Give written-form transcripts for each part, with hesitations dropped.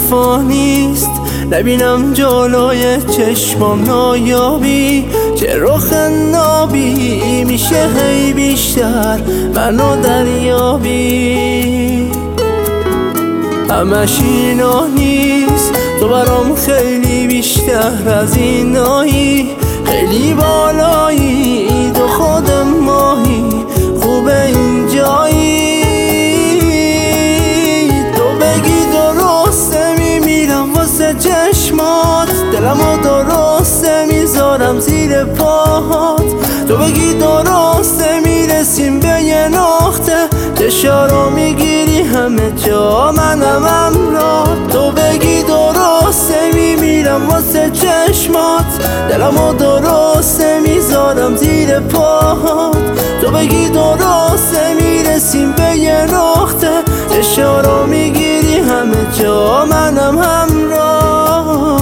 وفا نیست، نبینم جلوی چشمام نایابی. چه رخ نابی میشه هی بیشتر منو دریابی. همش اینا نیست، تو برام خیلی بیشتر از اینایی. خیلی بالایی، تو خود ماهی، خوبه اینجایی. تو بگی درسته میمیرم واسه چشمات، دلمو درسته میذارم زیر پاهات. تو بگی درسته میرسیم به یه نقطه، چشارو میگیری همه جا منم همراه. تو بگی درسته میمیرم واسه چشمات، دلمو درسته میذارم زیر پاهات. تو بگی درسته میرسیم به یه نقطه، چشارو میگیری همه جا منم همراه.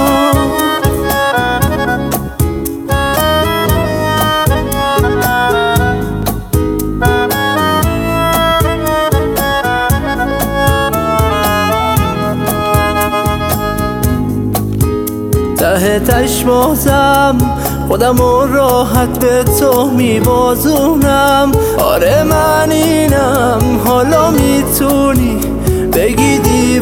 ته تش بازم خودمو راحت به تو میبازونم. آره من اینم، حالا میتونی بگی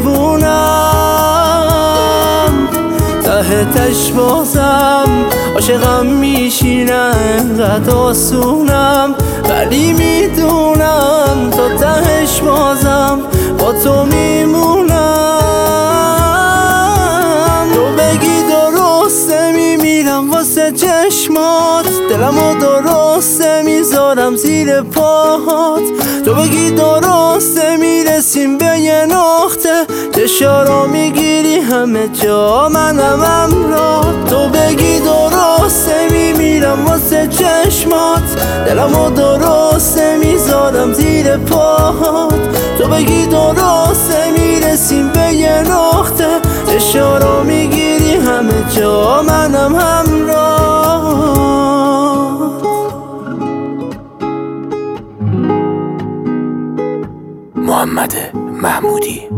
دیوونم. ته تش بازم عاشقم میشینه انقدر آسونم، ولی میدونم تا تهش بازم با تو میمونم. واسه چشمات دلمو درسته میذارم زیر پاهات. تو بگی درسته میرسیم به یه نقطه، چشارو میگیری همه جا منم همراه. تو بگی درسته میمیرم واسه چشمات، دلمو درسته میذارم زیر پاهات. تو بگی درسته میرسیم به یه نقطه، چشارو میگیری همه جا منم همراه. محمد محمودی.